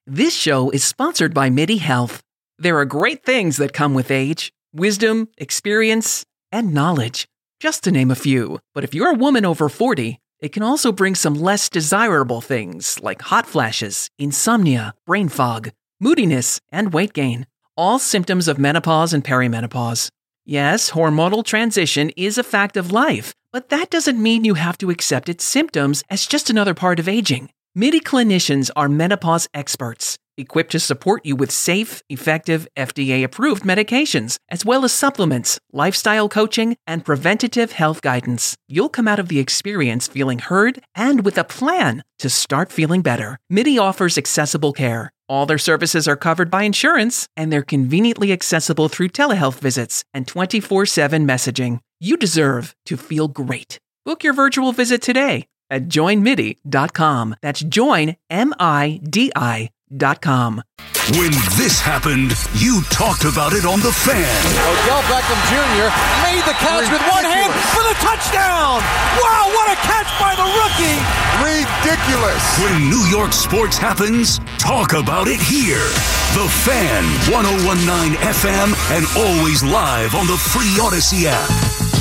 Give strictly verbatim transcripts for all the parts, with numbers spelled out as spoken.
This show is sponsored by MIDI Health. There are great things that come with age: wisdom, experience, and knowledge, just to name a few. But if you're a woman over forty, it can also bring some less desirable things like hot flashes, insomnia, brain fog, moodiness, and weight gain. All symptoms of menopause and perimenopause. Yes, hormonal transition is a fact of life, but that doesn't mean you have to accept its symptoms as just another part of aging. MIDI clinicians are menopause experts, equipped to support you with safe, effective, F D A-approved medications, as well as supplements, lifestyle coaching, and preventative health guidance. You'll come out of the experience feeling heard and with a plan to start feeling better. MIDI offers accessible care. All their services are covered by insurance, and they're conveniently accessible through telehealth visits and twenty-four seven messaging. You deserve to feel great. Book your virtual visit today at join midi dot com. That's join, M I D I dot com. When this happened, you talked about it on The Fan. Odell Beckham Junior made the catch with one hand for the touchdown. Wow, what a catch by the rookie. Ridiculous. When New York sports happens, talk about it here. The Fan, one oh one point nine F M, and always live on the free Odyssey app.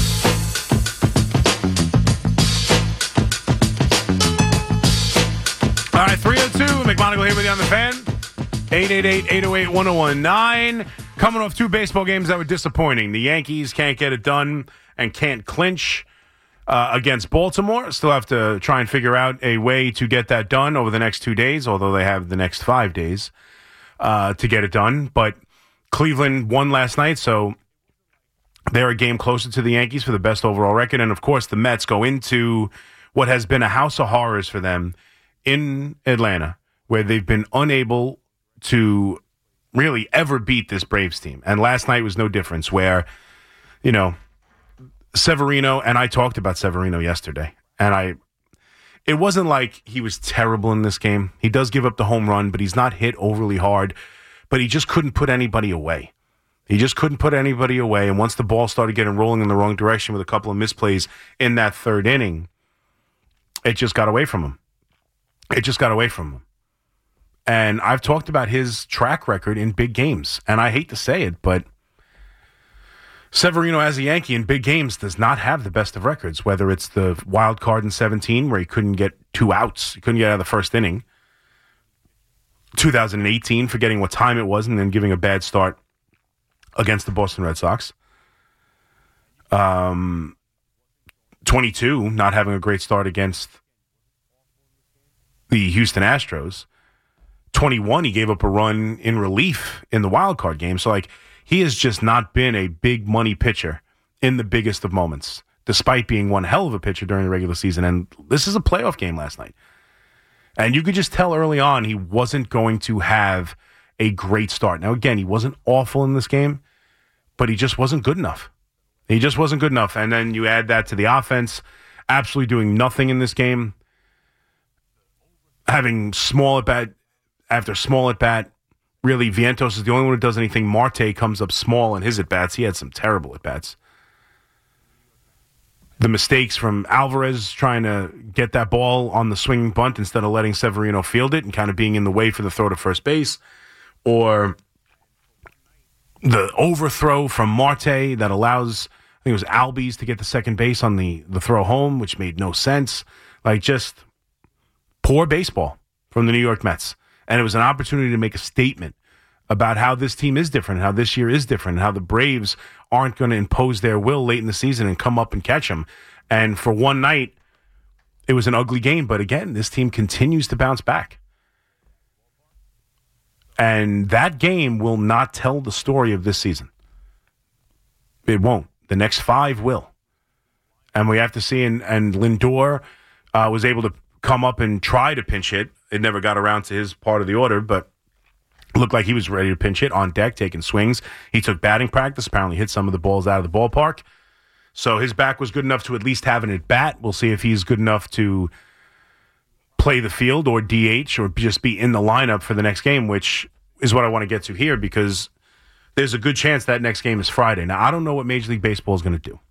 All right, three oh two, McMonagle here with you on The Fan. eight eight eight, eight oh eight, one oh one nine. Coming off two baseball games that were disappointing. The Yankees can't get it done and can't clinch uh, against Baltimore. Still have to try and figure out a way to get that done over the next two days, although they have the next five days uh, to get it done. But Cleveland won last night, so they're a game closer to the Yankees for the best overall record. And, of course, the Mets go into what has been a house of horrors for them in Atlanta, where they've been unable to really ever beat this Braves team. And last night was no difference, where, you know, Severino, and I talked about Severino yesterday, and I, it wasn't like he was terrible in this game. He does give up the home run, but he's not hit overly hard, but he just couldn't put anybody away. He just couldn't put anybody away, and once the ball started getting rolling in the wrong direction with a couple of misplays in that third inning, it just got away from him. It just got away from him. And I've talked about his track record in big games. And I hate to say it, but Severino as a Yankee in big games does not have the best of records, whether it's the wild card in seventeen where he couldn't get two outs. He couldn't get out of the first inning. two thousand eighteen, forgetting what time it was, and then giving a bad start against the Boston Red Sox. Um, twenty-two, not having a great start against the Houston Astros. twenty-one, he gave up a run in relief in the wild card game. So, like, he has just not been a big money pitcher in the biggest of moments, despite being one hell of a pitcher during the regular season. And this is a playoff game last night. And you could just tell early on he wasn't going to have a great start. Now, again, he wasn't awful in this game, but he just wasn't good enough. He just wasn't good enough. And then you add that to the offense, absolutely doing nothing in this game. Having small at bat after small at bat. Really, Vientos is the only one who does anything. Marte comes up small in his at bats. He had some terrible at bats. The mistakes from Alvarez trying to get that ball on the swinging bunt instead of letting Severino field it and kind of being in the way for the throw to first base. Or the overthrow from Marte that allows, I think it was Albies to get the second base on the, the throw home, which made no sense. Like, just poor baseball from the New York Mets. And it was an opportunity to make a statement about how this team is different, how this year is different, how the Braves aren't going to impose their will late in the season and come up and catch them. And for one night, it was an ugly game. But again, this team continues to bounce back. And that game will not tell the story of this season. It won't. The next five will. And we have to see, and, and Lindor uh, was able to come up and try to pinch hit. It never got around to his part of the order, but looked like he was ready to pinch hit on deck, taking swings. He took batting practice, apparently hit some of the balls out of the ballpark. So his back was good enough to at least have an at-bat. We'll see if he's good enough to play the field or D H or just be in the lineup for the next game, which is what I want to get to here, because there's a good chance that next game is Friday. Now, I don't know what Major League Baseball is going to do,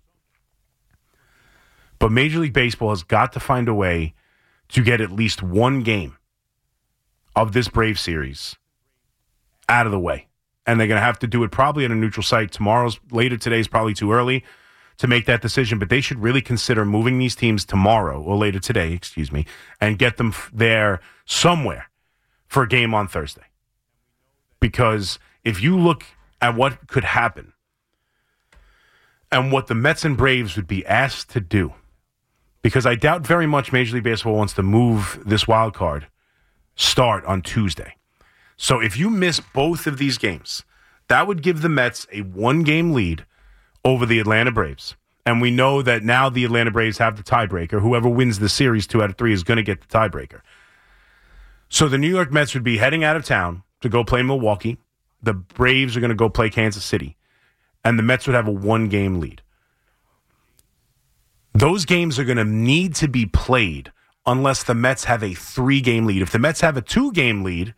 but Major League Baseball has got to find a way to get at least one game of this Brave series out of the way. And they're going to have to do it probably at a neutral site. Tomorrow's, later today is probably too early to make that decision, but they should really consider moving these teams tomorrow, or later today, excuse me, and get them f- there somewhere for a game on Thursday. Because if you look at what could happen and what the Mets and Braves would be asked to do, because I doubt very much Major League Baseball wants to move this wild card start on Tuesday. So if you miss both of these games, that would give the Mets a one-game lead over the Atlanta Braves. And we know that now the Atlanta Braves have the tiebreaker. Whoever wins the series two out of three is going to get the tiebreaker. So the New York Mets would be heading out of town to go play Milwaukee. The Braves are going to go play Kansas City. And the Mets would have a one-game lead. Those games are going to need to be played unless the Mets have a three-game lead. If the Mets have a two-game lead,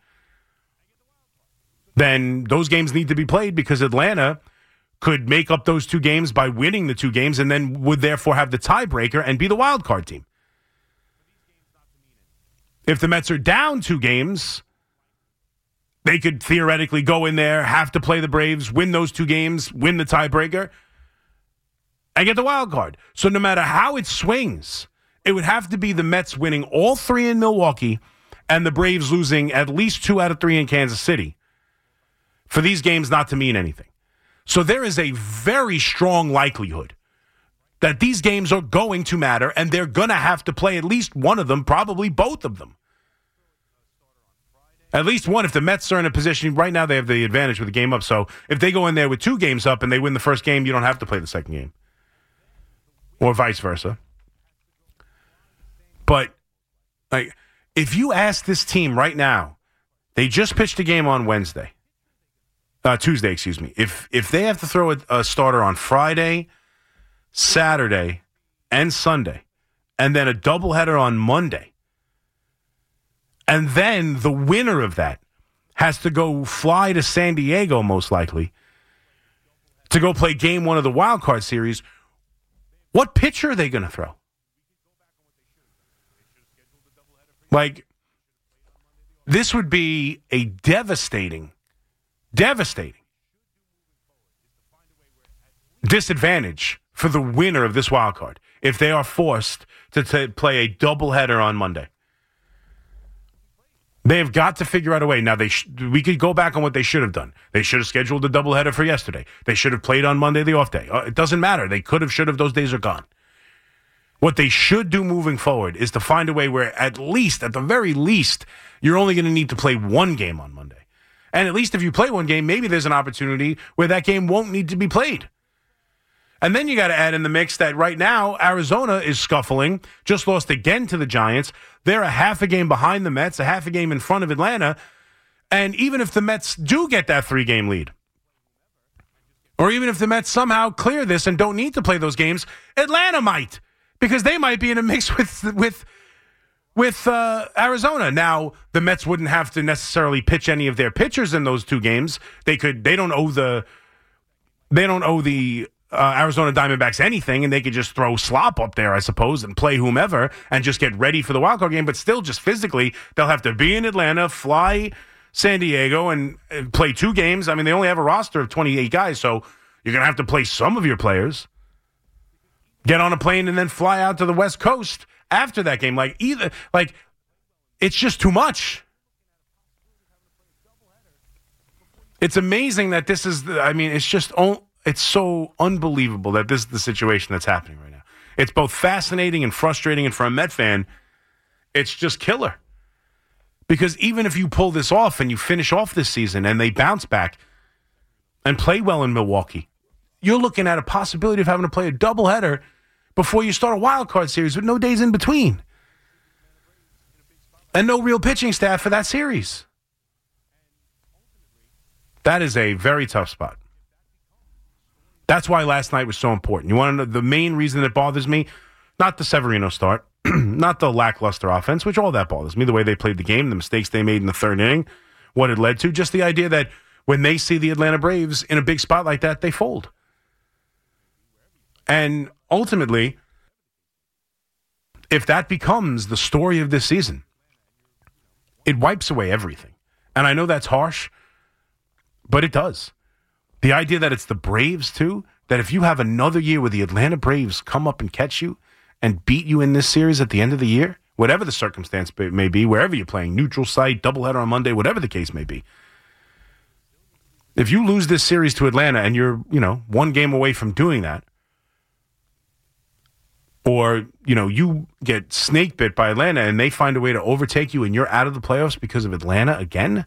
then those games need to be played because Atlanta could make up those two games by winning the two games and then would therefore have the tiebreaker and be the wild card team. If the Mets are down two games, they could theoretically go in there, have to play the Braves, win those two games, win the tiebreaker, and get the wild card. So no matter how it swings, it would have to be the Mets winning all three in Milwaukee and the Braves losing at least two out of three in Kansas City for these games not to mean anything. So there is a very strong likelihood that these games are going to matter, and they're going to have to play at least one of them, probably both of them. At least one. If the Mets are in a position, right now they have the advantage with the game up, so if they go in there with two games up and they win the first game, you don't have to play the second game. Or vice versa. But like, if you ask this team right now, they just pitched a game on Wednesday. Uh, Tuesday, excuse me. If if they have to throw a, a starter on Friday, Saturday, and Sunday, and then a doubleheader on Monday, and then the winner of that has to go fly to San Diego, most likely, to go play game one of the wild card series, what pitcher are they going to throw? Like, this would be a devastating Devastating disadvantage for the winner of this wild card if they are forced to t- play a doubleheader on Monday. They have got to figure out a way. Now, they sh- we could go back on what they should have done. They should have scheduled a doubleheader for yesterday. They should have played on Monday, the off day. Uh, it doesn't matter. They could have, should have. Those days are gone. What they should do moving forward is to find a way where at least, at the very least, you're only going to need to play one game on Monday. And at least if you play one game, maybe there's an opportunity where that game won't need to be played. And then you got to add in the mix that right now, Arizona is scuffling, just lost again to the Giants. They're a half a game behind the Mets, a half a game in front of Atlanta. And even if the Mets do get that three-game lead, or even if the Mets somehow clear this and don't need to play those games, Atlanta might, because they might be in a mix with with with uh, Arizona. Now, the Mets wouldn't have to necessarily pitch any of their pitchers in those two games. They could. They don't owe the. They don't owe the uh, Arizona Diamondbacks anything, and they could just throw slop up there, I suppose, and play whomever, and just get ready for the wild card game. But still, just physically, they'll have to be in Atlanta, fly San Diego, and uh, play two games. I mean, they only have a roster of twenty-eight guys, so you're going to have to play some of your players. Get on a plane and then fly out to the West Coast after that game. Like, either, like, it's just too much. It's amazing that this is, the, I mean, it's just, it's so unbelievable that this is the situation that's happening right now. It's both fascinating and frustrating, and for a Met fan, it's just killer. Because even if you pull this off and you finish off this season and they bounce back and play well in Milwaukee, you're looking at a possibility of having to play a doubleheader before you start a wild card series with no days in between. And no real pitching staff for that series. That is a very tough spot. That's why last night was so important. You want to know the main reason that bothers me? Not the Severino start, not the lackluster offense, which all that bothers me, the way they played the game, the mistakes they made in the third inning, what it led to, just the idea that when they see the Atlanta Braves in a big spot like that, they fold. And ultimately, if that becomes the story of this season, It wipes away everything. And I know that's harsh, but it does. The idea that it's the Braves, too, that if you have another year where the Atlanta Braves come up and catch you and beat you in this series at the end of the year, whatever the circumstance may be, wherever you're playing, neutral site, doubleheader on Monday, whatever the case may be, if you lose this series to Atlanta and you're, you know, one game away from doing that, or, you know, you get snake bit by Atlanta and they find a way to overtake you and you're out of the playoffs because of Atlanta again,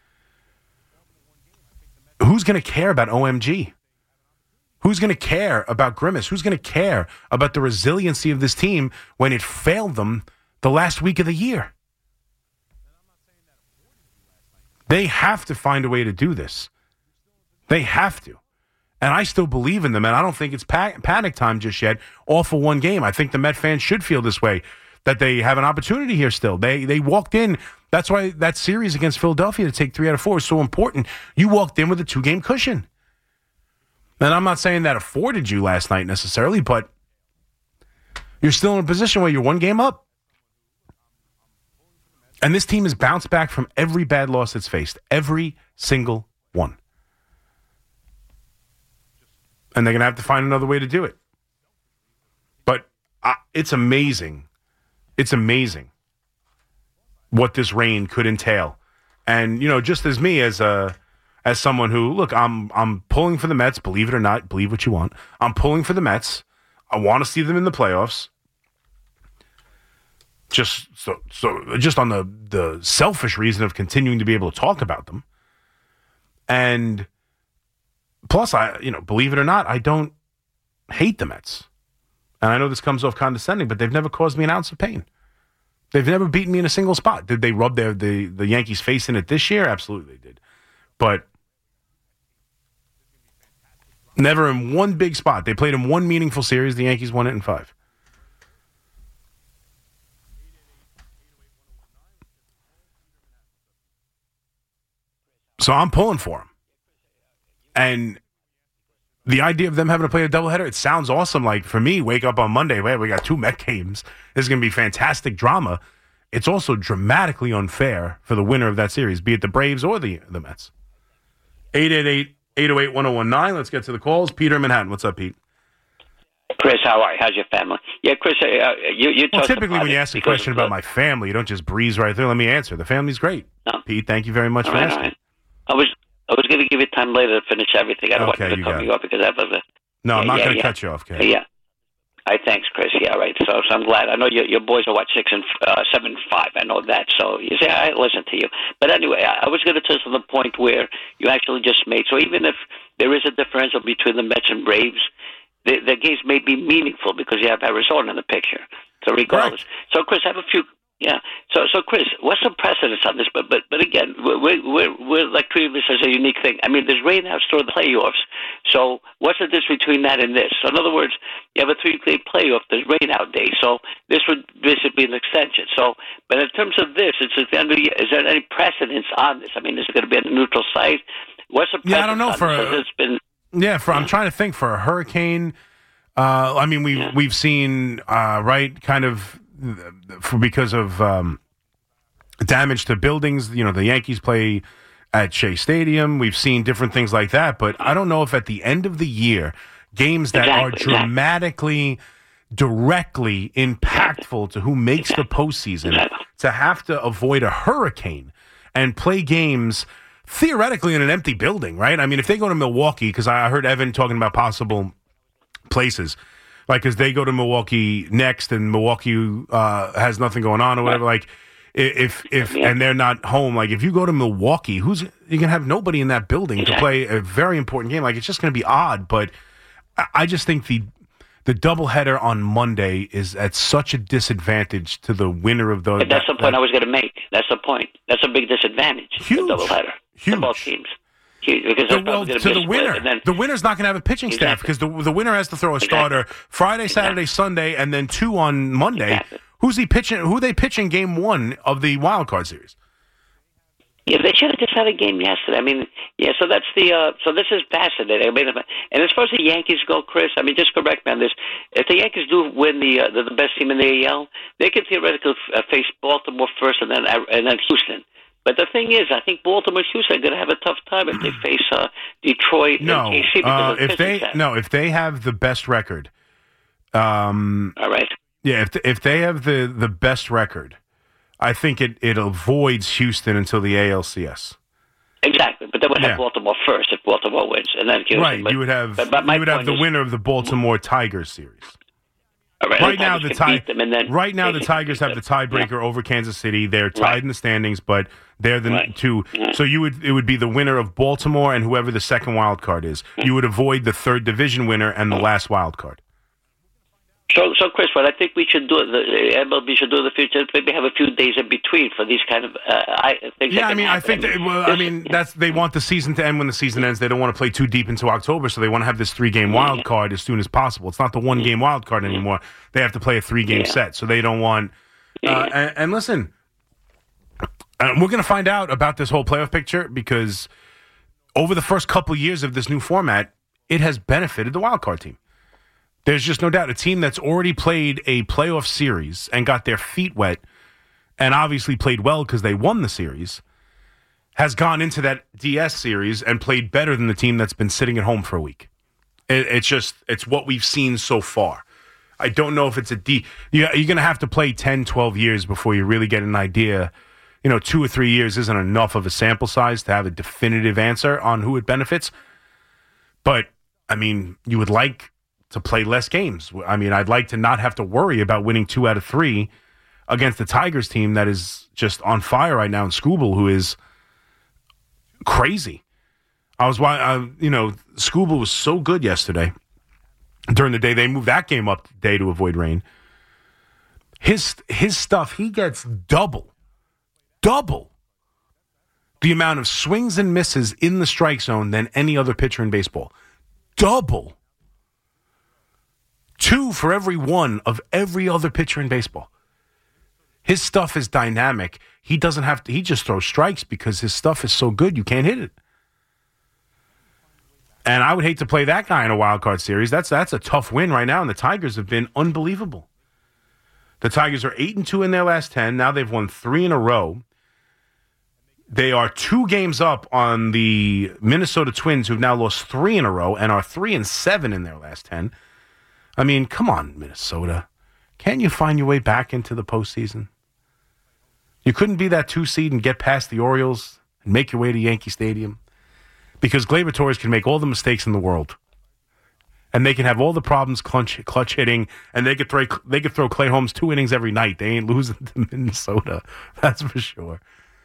who's going to care about O M G? Who's going to care about Grimace? Who's going to care about the resiliency of this team when it failed them the last week of the year? They have to find a way to do this. They have to. And I still believe in them, and I don't think it's pa- panic time just yet, all for one game. I think the Met fans should feel this way, that they have an opportunity here still. They they walked in. That's why that series against Philadelphia to take three out of four is so important. You walked in with a two-game cushion. And I'm not saying that afforded you last night necessarily, but you're still in a position where you're one game up. And this team has bounced back from every bad loss it's faced, every single one. And they're going to have to find another way to do it. But uh, it's amazing. It's amazing what this reign could entail. And, you know, just as me, as a, as someone who, look, I'm I'm pulling for the Mets, believe it or not, believe what you want. I'm pulling for the Mets. I want to see them in the playoffs. Just so, so just on the, the selfish reason of continuing to be able to talk about them. And plus, I, you know, believe it or not, I don't hate the Mets. And I know this comes off condescending, but they've never caused me an ounce of pain. They've never beaten me in a single spot. Did they rub their the, the Yankees' face in it this year? Absolutely they did. But never in one big spot. They played in one meaningful series. The Yankees won it in five. So I'm pulling for them. And the idea of them having to play a doubleheader, it sounds awesome. Like, for me, wake up on Monday, wait, we got two Met games. This is going to be fantastic drama. It's also dramatically unfair for the winner of that series, be it the Braves or the, the Mets. eight eight eight, eight oh eight, one oh one nine. Let's get to the calls. Peter in Manhattan. What's up, Pete? Chris, how are you? How's your family? Yeah, Chris, uh, you, you well, typically when you ask a question about my family, you don't just breeze right through. Let me answer. The family's great. No. Pete, thank you very much all for right, asking. Right. I was I was going to give you time later to finish everything. I don't okay, want to cut you off because that was a... No, yeah, I'm not yeah, going to yeah. cut you off, Kay. Yeah. All right, thanks, Chris. Yeah, right. So, so I'm glad. I know your your boys are, what, six and uh, seven and five. I know that. So you say, I listen to you. But anyway, I, I was going to touch on the point where you actually just made. So even if there is a differential between the Mets and Braves, the, the games may be meaningful because you have Arizona in the picture. So regardless. Right. So, Chris, I have a few... Yeah. So, so Chris, what's the precedence on this? But, but, but again, we're, we're, we're like treating this as a unique thing. I mean, there's rainouts during the playoffs. So, what's the difference between that and this? So, in other words, you have a three-day playoff. There's rainout days. So, this would basically be an extension. So, but in terms of this, it's at the end of the year. Is there any precedence on this? I mean, is it going to be on a neutral site? What's the precedence? Yeah, I don't know. For a, it's been, yeah, for yeah. I'm trying to think for a hurricane. Uh, I mean, we yeah. we've seen uh, right kind of. For because of um, damage to buildings, you know, the Yankees play at Shea Stadium. We've seen different things like that, but I don't know if at the end of the year, games that exactly, are dramatically, exactly. directly impactful to who makes exactly. the postseason, exactly. to have to avoid a hurricane and play games theoretically in an empty building, right? I mean, if they go to Milwaukee, because I heard Evan talking about possible places. Like, because they go to Milwaukee next, and Milwaukee uh, has nothing going on or whatever. Like, if if yeah. and they're not home. Like, if you go to Milwaukee, who's you can have nobody in that building exactly. to play a very important game. Like, it's just going to be odd. But I just think the the doubleheader on Monday is at such a disadvantage to the winner of those. But that's that, the point that, I was going to make. That's the point. That's a big disadvantage. Huge, the doubleheader. Huge. To both teams. Because the, well, to the winner, then, the winner's not going to have a pitching exactly. staff because the the winner has to throw a exactly. starter Friday, Saturday, exactly. Sunday, and then two on Monday. Exactly. Who's he pitching? Who they pitching game one of the wild card series? Yeah, they should have just had a game yesterday. I mean, yeah. So that's the. Uh, so this is fascinating. I mean, and as far as the Yankees go, Chris, I mean, just correct me on this. If the Yankees do win the uh, the, the best team in the A L, they can theoretically uh, face Baltimore first, and then and then Houston. But the thing is, I think Baltimore and Houston are going to have a tough time if they face uh, Detroit no, and K C. Uh, because if they test. no, if they have the best record, um, all right. Yeah, if if they have the, the best record, I think it, it avoids Houston until the A L C S. Exactly, but they would have Yeah. Baltimore first if Baltimore wins, and then Houston. Right, but, you would have but, but you would have point the is, winner of the Baltimore Tigers series. all right, Right the now, Tigers the can tie. beat them, and then Right now, the basically Tigers beat have the them. tiebreaker over Kansas City. They're tied Right. in the standings, but they're the Right. two. Yeah. So you would it would be the winner of Baltimore and whoever the second wild card is. You would avoid the third division winner and the last wild card. So, so Chris, what I think we should do, the M L B should do in the future, maybe have a few days in between for these kind of uh, I, things. Yeah, that I can mean, I happen. think that, well, I mean that's they want the season to end when the season ends. They don't want to play too deep into October, so they want to have this three game wild card as soon as possible. It's not the one game wild card anymore. They have to play a three game Yeah. set, so they don't want. Uh, and, and listen, uh, we're going to find out about this whole playoff picture because over the first couple years of this new format, it has benefited the wild card team. There's just no doubt a team that's already played a playoff series and got their feet wet and obviously played well because they won the series has gone into that D S series and played better than the team that's been sitting at home for a week. It, it's just, it's what we've seen so far. I don't know if it's a D. You're, you're going to have to play ten, twelve years before you really get an idea. You know, two or three years isn't enough of a sample size to have a definitive answer on who it benefits. But, I mean, you would like to play less games. I mean, I'd like to not have to worry about winning two out of three against the Tigers team that is just on fire right now, and Skubal, who is crazy. I was, uh, you know, Skubal was so good yesterday. During the day, they moved that game up today to avoid rain. His his stuff, he gets double, double the amount of swings and misses in the strike zone than any other pitcher in baseball. Double. Two for every one of every other pitcher in baseball. His stuff is dynamic. He doesn't have to, he just throws strikes because his stuff is so good you can't hit it. And I would hate to play that guy in a wild card series. That's that's a tough win right now, and the Tigers have been unbelievable. The Tigers are eight and two in their last ten. Now they've won three in a row. They are two games up on the Minnesota Twins, who've now lost three in a row and are three and seven in their last ten. I mean, come on, Minnesota. Can't you find your way back into the postseason? You couldn't be that two seed and get past the Orioles and make your way to Yankee Stadium? Because Gleyber Torres can make all the mistakes in the world. And they can have all the problems clutch, clutch hitting, and they could throw they could throw Clay Holmes two innings every night. They ain't losing to Minnesota. That's for sure.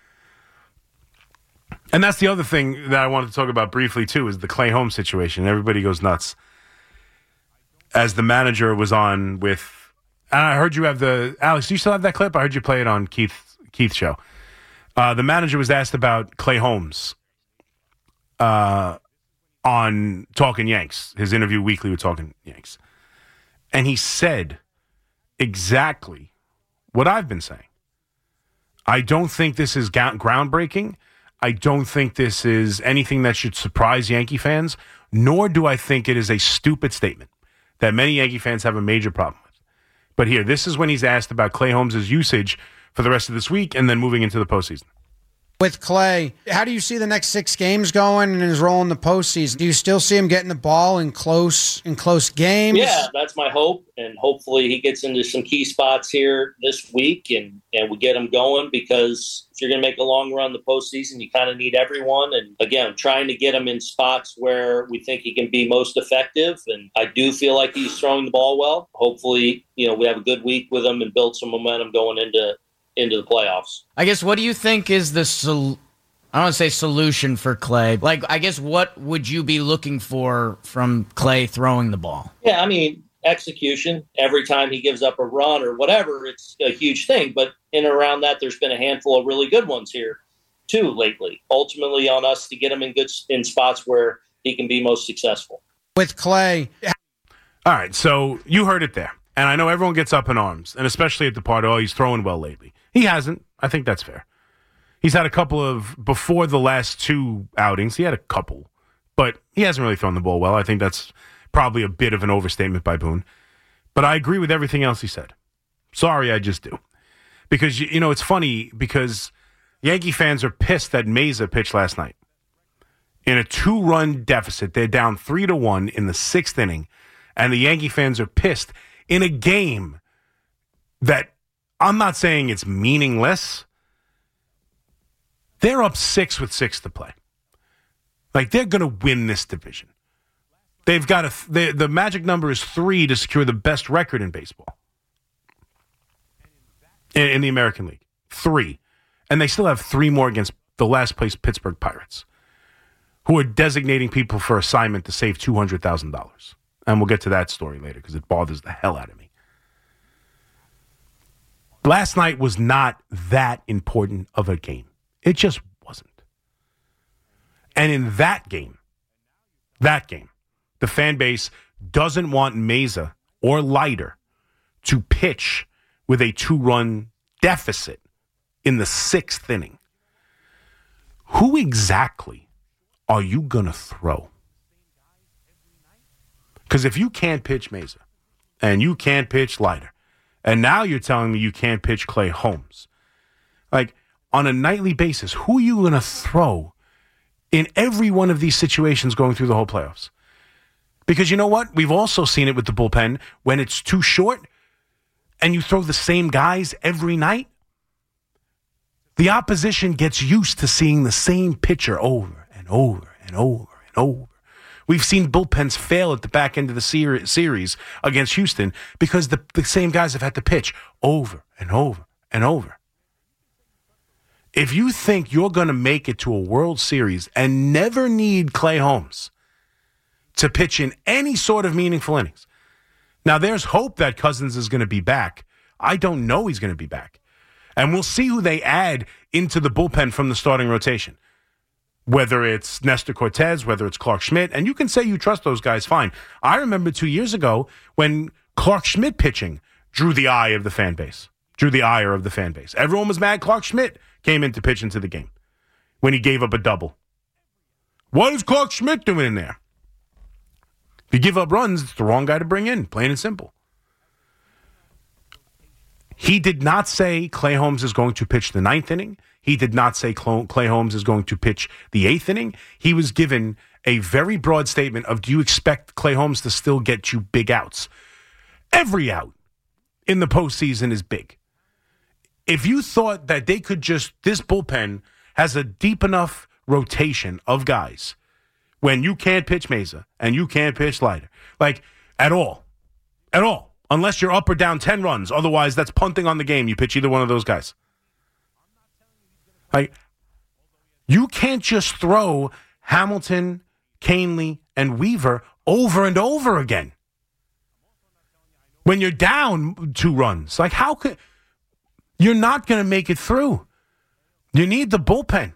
And that's the other thing that I wanted to talk about briefly, too, is the Clay Holmes situation. Everybody goes nuts. As the manager was on with, and I heard you have the, Alex, do you still have that clip? I heard you play it on Keith Keith's show. Uh, the manager was asked about Clay Holmes uh, on Talking Yanks, his interview weekly with Talking Yanks. And he said exactly what I've been saying. I don't think this is ga- groundbreaking. I don't think this is anything that should surprise Yankee fans, nor do I think it is a stupid statement that many Yankee fans have a major problem with. But here, this is when he's asked about Clay Holmes' usage for the rest of this week and then moving into the postseason. With Clay, how do you see the next six games going and his role in the postseason? Do you still see him getting the ball in close in close games? Yeah, that's my hope, and hopefully he gets into some key spots here this week, and, and we get him going, because if you're going to make a long run in the postseason, you kind of need everyone. And again, trying to get him in spots where we think he can be most effective, and I do feel like he's throwing the ball well. Hopefully, you know, we have a good week with him and build some momentum going into into the playoffs. I guess, what do you think is the sol- I don't want to say solution for Clay. Like, I guess, what would you be looking for from Clay throwing the ball? Yeah, I mean, execution. Every time he gives up a run or whatever, it's a huge thing. But in and around that, there's been a handful of really good ones here, too, lately. Ultimately on us to get him in good in spots where he can be most successful. With Clay. All right, so you heard it there. And I know everyone gets up in arms, and especially at the part, oh, he's throwing well lately. He hasn't. I think that's fair. He's had a couple of, before the last two outings, he had a couple, but he hasn't really thrown the ball well. I think that's probably a bit of an overstatement by Boone. But I agree with everything else he said. Sorry, I just do. Because, you know, it's funny because Yankee fans are pissed that Mesa pitched last night. In a two-run deficit, they're down three to one in the sixth inning, and the Yankee fans are pissed in a game that I'm not saying it's meaningless. They're up six with six to play. Like, they're going to win this division. They've got a they, the magic number is three to secure the best record in baseball in, in the American League. Three, and they still have three more against the last place Pittsburgh Pirates, who are designating people for assignment to save two hundred thousand dollars. And we'll get to that story later because it bothers the hell out of me. Last night was not that important of a game. It just wasn't. And in that game, that game, the fan base doesn't want Mesa or Leiter to pitch with a two-run deficit in the sixth inning. Who exactly are you going to throw? Because if you can't pitch Mesa and you can't pitch Leiter, and now you're telling me you can't pitch Clay Holmes, like, on a nightly basis, who are you going to throw in every one of these situations going through the whole playoffs? Because you know what? We've also seen it with the bullpen when it's too short and you throw the same guys every night. The opposition gets used to seeing the same pitcher over and over and over and over. We've seen bullpens fail at the back end of the ser- series against Houston because the, the same guys have had to pitch over and over and over. If you think you're going to make it to a World Series and never need Clay Holmes to pitch in any sort of meaningful innings, now there's hope that Cousins is going to be back. I don't know he's going to be back. And we'll see who they add into the bullpen from the starting rotation. Whether it's Nestor Cortez, whether it's Clark Schmidt, and you can say you trust those guys, fine. I remember two years ago when Clark Schmidt pitching drew the eye of the fan base, drew the ire of the fan base. Everyone was mad Clark Schmidt came in to pitch into the game when he gave up a double. What is Clark Schmidt doing in there? If you give up runs, it's the wrong guy to bring in, plain and simple. He did not say Clay Holmes is going to pitch the ninth inning. He did not say Clay Holmes is going to pitch the eighth inning. He was given a very broad statement of, do you expect Clay Holmes to still get you big outs? Every out in the postseason is big. If you thought that they could just, this bullpen has a deep enough rotation of guys when you can't pitch Mesa and you can't pitch Leiter, like at all, at all, unless you're up or down ten runs. Otherwise, that's punting on the game. You pitch either one of those guys. Like, you can't just throw Hamilton, Canely, and Weaver over and over again when you're down two runs. Like, how could... You're not going to make it through. You need the bullpen.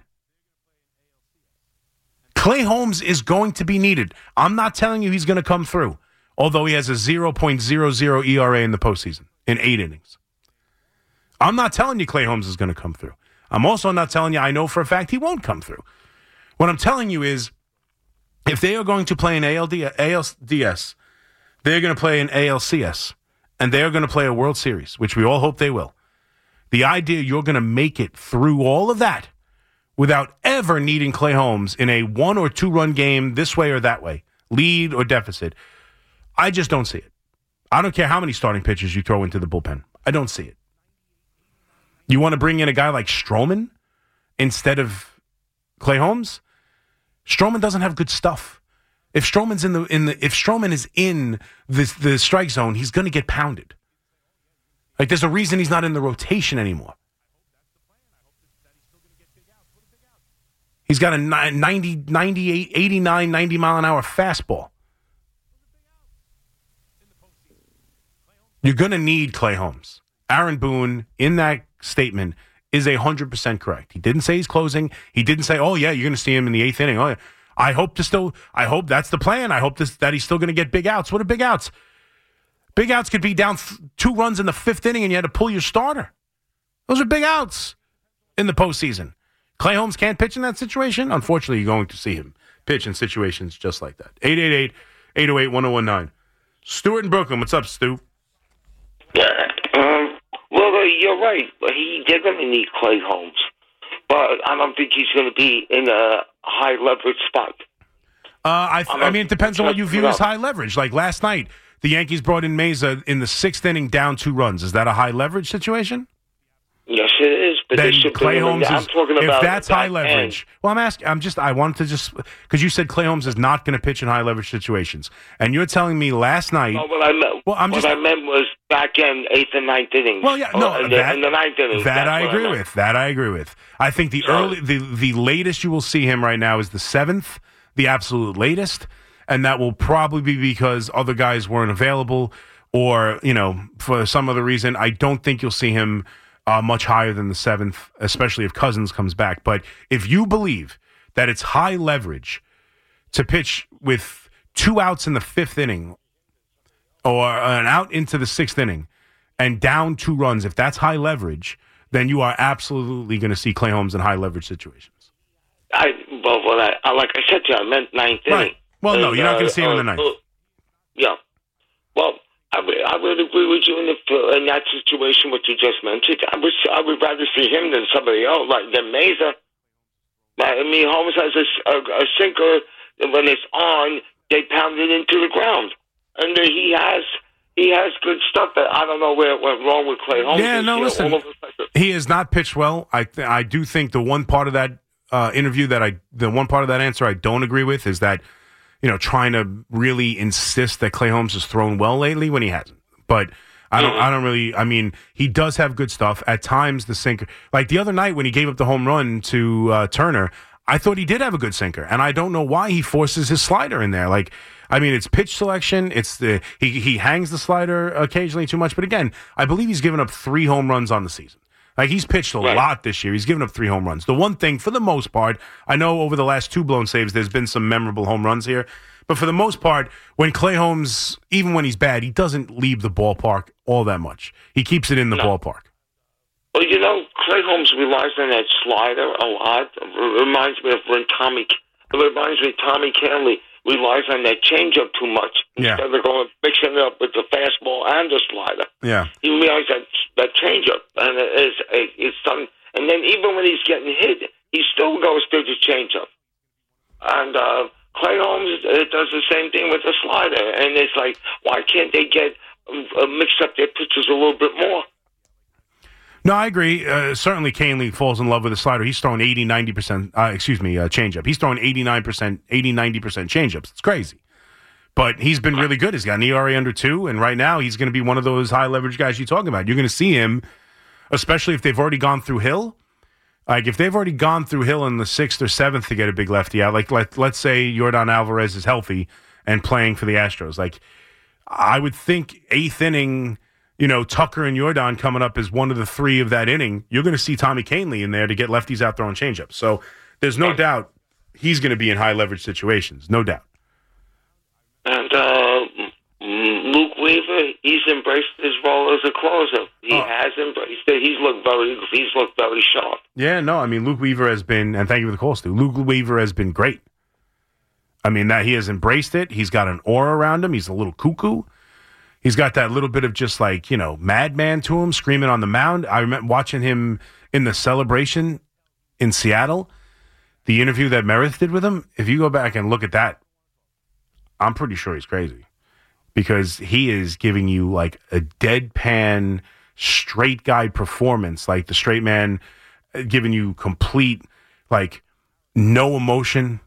Clay Holmes is going to be needed. I'm not telling you he's going to come through, although he has a zero point zero zero E R A in the postseason in eight innings. I'm not telling you Clay Holmes is going to come through. I'm also not telling you I know for a fact he won't come through. What I'm telling you is if they are going to play an A L D S, they're going to play an A L C S, and they're going to play a World Series, which we all hope they will. The idea you're going to make it through all of that without ever needing Clay Holmes in a one or two run game this way or that way, lead or deficit, I just don't see it. I don't care how many starting pitchers you throw into the bullpen. I don't see it. You want to bring in a guy like Stroman instead of Clay Holmes? Stroman doesn't have good stuff. If Stroman's in the in the if Stroman is in the the strike zone, he's going to get pounded. Like, there's a reason he's not in the rotation anymore. He's got a ninety, ninety-eight, eighty-nine, ninety mile an hour fastball. You're going to need Clay Holmes. Aaron Boone, in that statement, is one hundred percent correct. He didn't say he's closing. He didn't say, oh, yeah, you're going to see him in the eighth inning. Oh, yeah. I hope to still, I hope that's the plan. I hope this, that he's still going to get big outs. What are big outs? Big outs could be down th- two runs in the fifth inning and you had to pull your starter. Those are big outs in the postseason. Clay Holmes can't pitch in that situation. Unfortunately, you're going to see him pitch in situations just like that. eight eight eight, eight oh eight, one oh one nine. Stuart in Brooklyn. What's up, Stu? Yeah. Um, well, uh, you're right. He, they're going to need Clay Holmes. But I don't think he's going to be in a high leverage spot. Uh, I, th- I mean, it depends on what you view as high leverage. Like last night, the Yankees brought in Meza in the sixth inning down two runs. Is that a high leverage situation? Yes, it is. But then they should Clay Holmes is, I'm talking about if that's high leverage. End. Well, I'm asking. I'm just. I wanted to just because you said Clay Holmes is not going to pitch in high leverage situations, and you're telling me last night. No, what I meant. Well, I'm what just, I meant was back end eighth and ninth innings. Well, yeah, no, oh, in, that, the, in the ninth innings. That I agree I with. That I agree with. I think the no. early, the the latest you will see him right now is the seventh, the absolute latest, and that will probably be because other guys weren't available, or you know, for some other reason. I don't think you'll see him. Uh, much higher than the seventh, especially if Cousins comes back. But if you believe that it's high leverage to pitch with two outs in the fifth inning or an out into the sixth inning and down two runs, if that's high leverage, then you are absolutely going to see Clay Holmes in high leverage situations. I well, well I, like I said to you, I meant ninth right. inning. Well, no, and, you're not going to uh, see him uh, in the ninth. Uh, yeah. Well, I would, I would agree with you in, the, in that situation, what you just mentioned. I would, I would rather see him than somebody else, like than Meza. I mean, Holmes has a, a, a sinker. When it's on, they pound it into the ground, and he has he has good stuff. That I don't know where it went wrong with Clay Holmes. Yeah, no, listen, he has not pitched well. I th- I do think the one part of that uh, interview that I the one part of that answer I don't agree with is that. You know, trying to really insist that Clay Holmes has thrown well lately when he hasn't. But I don't, mm-hmm. I don't really. I mean, he does have good stuff at times. The sinker, like the other night when he gave up the home run to uh, Turner, I thought he did have a good sinker, and I don't know why he forces his slider in there. Like, I mean, it's pitch selection. It's the he he hangs the slider occasionally too much. But again, I believe he's given up three home runs on the season. Like, he's pitched a right. lot this year. He's given up three home runs. The one thing, for the most part, I know over the last two blown saves, there's been some memorable home runs here. But for the most part, when Clay Holmes, even when he's bad, he doesn't leave the ballpark all that much. He keeps it in the no. ballpark. Well, you know, Clay Holmes relies on that slider a lot. It reminds me of when Tommy, it reminds me of Tommy Canley relies on that changeup too much yeah. instead of going mixing it up with the fastball and the slider. Yeah, he relies on that changeup, and it's it's done. And then even when he's getting hit, he still goes through the changeup. And uh, Clay Holmes it does the same thing with the slider, and it's like, why can't they get uh, mix up their pitches a little bit more? No, I agree. Uh, certainly, Canley falls in love with the slider. He's throwing eighty, ninety percent, uh, excuse me, uh, changeup. He's throwing eighty-nine percent, eighty, ninety percent changeups. It's crazy. But he's been really good. He's got an E R A under two, and right now he's going to be one of those high-leverage guys you're talking about. You're going to see him, especially if they've already gone through Hill. Like, if they've already gone through Hill in the sixth or seventh to get a big lefty out, like, let, let's say Yordan Alvarez is healthy and playing for the Astros. Like, I would think eighth inning... You know, Tucker and Yordan coming up as one of the three of that inning. You're going to see Tommy Canley in there to get lefties out throwing changeups. So there's no doubt he's going to be in high leverage situations. No doubt. And uh, Luke Weaver, he's embraced his role as a closer. He oh. has embraced it. He's looked very, he's looked very sharp. Yeah, no, I mean Luke Weaver has been, and thank you for the call, Stu. Luke Weaver has been great. I mean that he has embraced it. He's got an aura around him. He's a little cuckoo. He's got that little bit of just like, you know, madman to him, screaming on the mound. I remember watching him in the celebration in Seattle, the interview that Meredith did with him. If you go back and look at that, I'm pretty sure he's crazy because he is giving you like a deadpan, straight guy performance, like the straight man giving you complete, like, no emotion.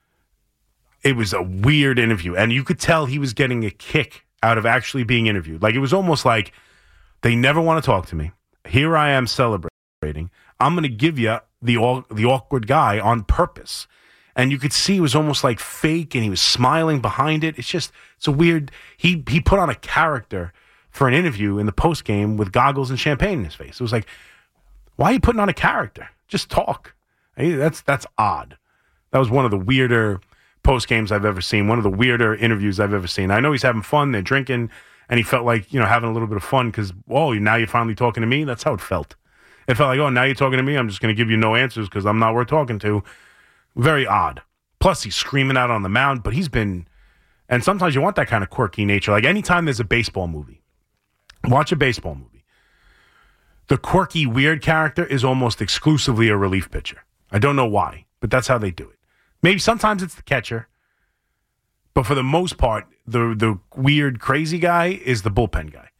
It was a weird interview, and you could tell he was getting a kick out of actually being interviewed. Like, it was almost like they never want to talk to me. Here I am celebrating. I'm going to give you the the awkward guy on purpose. And you could see it was almost like fake, and he was smiling behind it. It's just, it's a weird, he he put on a character for an interview in the post game with goggles and champagne in his face. It was like, why are you putting on a character? Just talk. Hey, that's that's odd. That was one of the weirder post games I've ever seen, one of the weirder interviews I've ever seen. I know he's having fun, they're drinking, and he felt like, you know, having a little bit of fun because, oh, now you're finally talking to me. That's how it felt. It felt like, oh, now you're talking to me. I'm just going to give you no answers because I'm not worth talking to. Very odd. Plus, he's screaming out on the mound, but he's been, and sometimes you want that kind of quirky nature. Like anytime there's a baseball movie, watch a baseball movie. The quirky, weird character is almost exclusively a relief pitcher. I don't know why, but that's how they do it. Maybe sometimes it's the catcher, but for the most part, the the weird, crazy guy is the bullpen guy.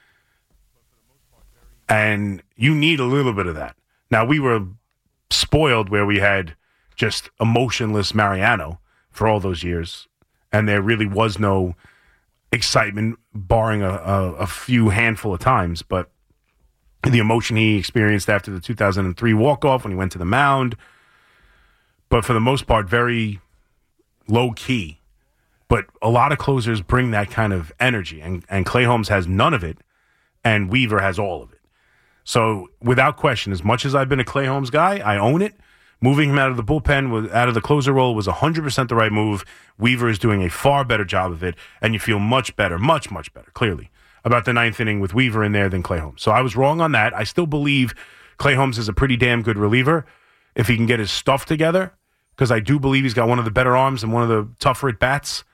And you need a little bit of that. Now, we were spoiled where we had just emotionless Mariano for all those years, and there really was no excitement, barring a, a, a few handful of times, but the emotion he experienced after the two thousand three walk-off when he went to the mound, but for the most part, very low-key. But a lot of closers bring that kind of energy, and, and Clay Holmes has none of it, and Weaver has all of it. So, without question, as much as I've been a Clay Holmes guy, I own it. Moving him out of the bullpen, was, out of the closer role, was one hundred percent the right move. Weaver is doing a far better job of it, and you feel much better, much, much better, clearly, about the ninth inning with Weaver in there than Clay Holmes. So I was wrong on that. I still believe Clay Holmes is a pretty damn good reliever if he can get his stuff together, because I do believe he's got one of the better arms and one of the tougher at-bats.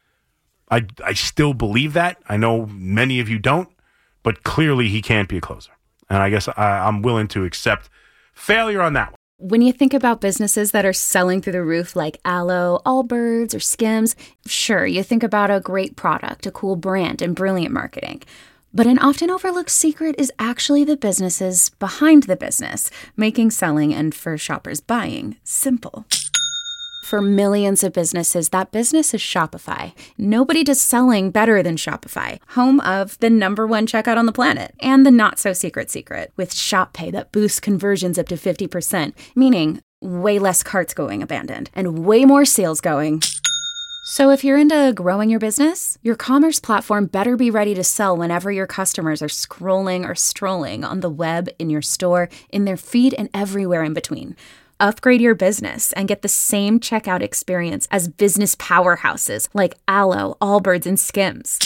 I, I still believe that. I know many of you don't, but clearly he can't be a closer. And I guess I, I'm willing to accept failure on that one. When you think about businesses that are selling through the roof like Aloe, Allbirds, or Skims, sure, you think about a great product, a cool brand, and brilliant marketing. But an often overlooked secret is actually the businesses behind the business, making selling and, for shoppers, buying simple. For millions of businesses, that business is Shopify. Nobody does selling better than Shopify, home of the number one checkout on the planet, and the not-so-secret secret, with Shop Pay that boosts conversions up to fifty percent, meaning way less carts going abandoned, and way more sales going. So if you're into growing your business, your commerce platform better be ready to sell whenever your customers are scrolling or strolling on the web, in your store, in their feed, and everywhere in between. Upgrade your business and get the same checkout experience as business powerhouses like Aloe, Allbirds, and Skims.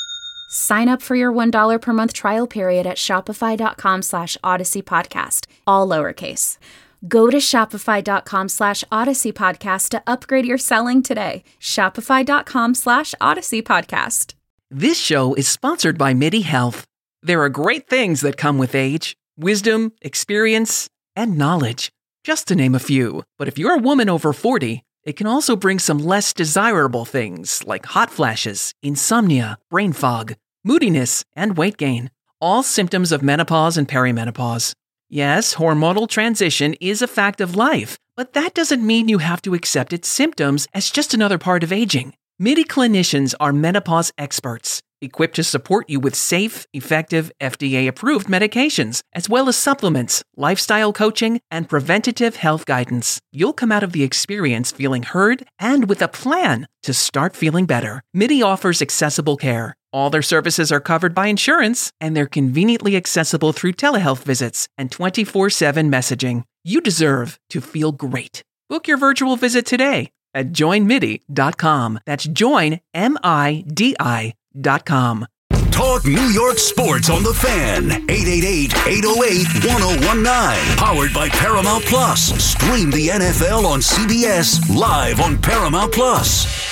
Sign up for your one dollar per month trial period at shopify.com slash Odyssey Podcast, all lowercase. Go to shopify.com slash Odyssey Podcast to upgrade your selling today. Shopify.com slash Odyssey Podcast. This show is sponsored by MIDI Health. There are great things that come with age, wisdom, experience, and knowledge, just to name a few. But if you're a woman over forty, it can also bring some less desirable things like hot flashes, insomnia, brain fog, moodiness, and weight gain. All symptoms of menopause and perimenopause. Yes, hormonal transition is a fact of life, but that doesn't mean you have to accept its symptoms as just another part of aging. MIDI clinicians are menopause experts, equipped to support you with safe, effective, F D A-approved medications, as well as supplements, lifestyle coaching, and preventative health guidance. You'll come out of the experience feeling heard and with a plan to start feeling better. MIDI offers accessible care. All their services are covered by insurance, and they're conveniently accessible through telehealth visits and twenty-four seven messaging. You deserve to feel great. Book your virtual visit today at join midi dot com. That's join, M I D I dot com. Talk New York sports on the Fan. eight eight eight, eight oh eight, one oh one nine. Powered by Paramount Plus. Stream the N F L on C B S live on Paramount Plus.